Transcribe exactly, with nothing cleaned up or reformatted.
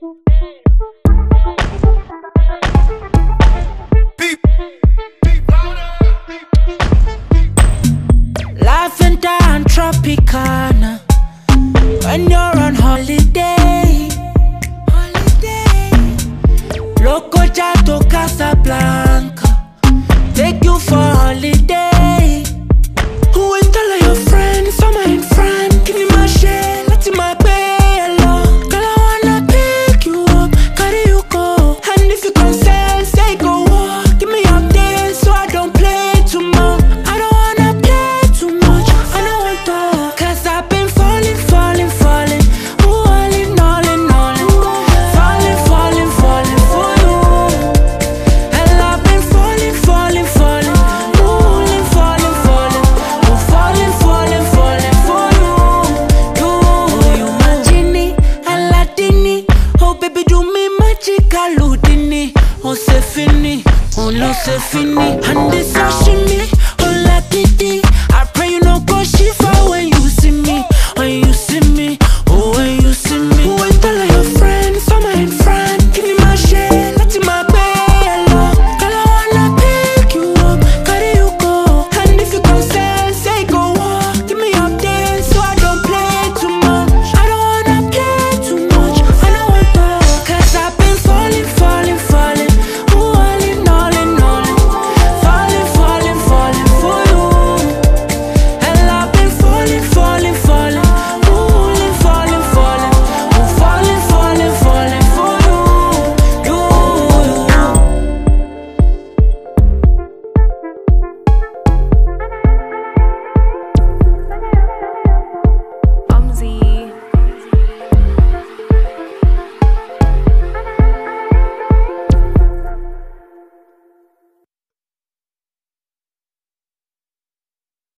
Life and down Tropicana when you're on holiday. Holiday. Loco Jato Casablanca, take you for holiday. Who will tell all your friends? I'm in front. Give me my share, let's in my bed alone. Girl, I wanna pick you up, carry you go. And if you consent, say go walk. Give me your dance so I don't play too much. I don't wanna play too much. I don't want to, cause I've been falling, falling, falling. Ooh, all in, all in, all in. Falling, falling, falling for you. And I've been falling, falling, falling. Falling, falling, falling. Oh, falling, falling, falling for you. You, you my genie, Aladini. Oh, baby, do me magic, Houdini. Oh, c'est fini, oh, no, c'est fini. And this